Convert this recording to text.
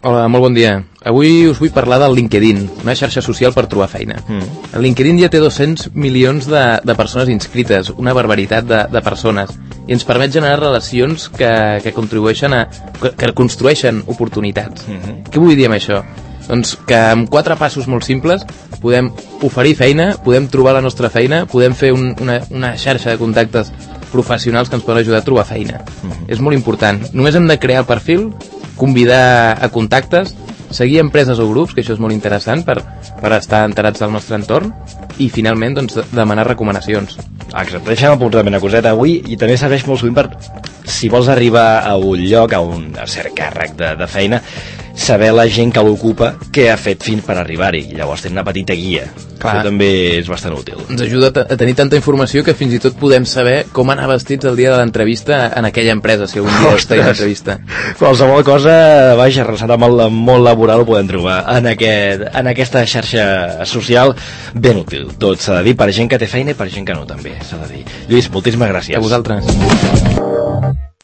Hola, molt bon dia. Avui us vull parlar del LinkedIn, una xarxa social per trobar feina. El LinkedIn ja té 200 milions de persones inscrites, una barbaritat de persones, i ens permet generar relacions que contribueixen que construeixen oportunitats. Què vull dir amb això? Doncs que amb 4 passos molt simples podem oferir feina, podem trobar la nostra feina, podem fer una xarxa de contactes professionals que ens poden ajudar a trobar feina. És molt important. Només hem de crear el perfil, convidar a contactes, seguir empreses o grups, que això és molt interessant per estar enterats del nostre entorn, i finalment doncs, demanar recomanacions. Exacte, deixem apuntar també una coseta avui, i també serveix molt sovint per, si vols arribar a un lloc, a un cert càrrec de feina, saber la gent que l'ocupa què ha fet fins per arribar-hi, i llavors tenir una petita guia. Clar. Això també és bastant útil. Ens ajuda a tenir tanta informació que fins i tot podem saber com anar vestits el dia de l'entrevista en aquella empresa, si algun dia estem en l'entrevista. Qualsevol cosa, vaja, relacionada amb el món laboral ho podem trobar en aquesta xarxa social ben útil. Tot s'ha de dir per gent que té feina i per gent que no també, s'ha de dir. Lluís, moltíssimes gràcies. A vosaltres.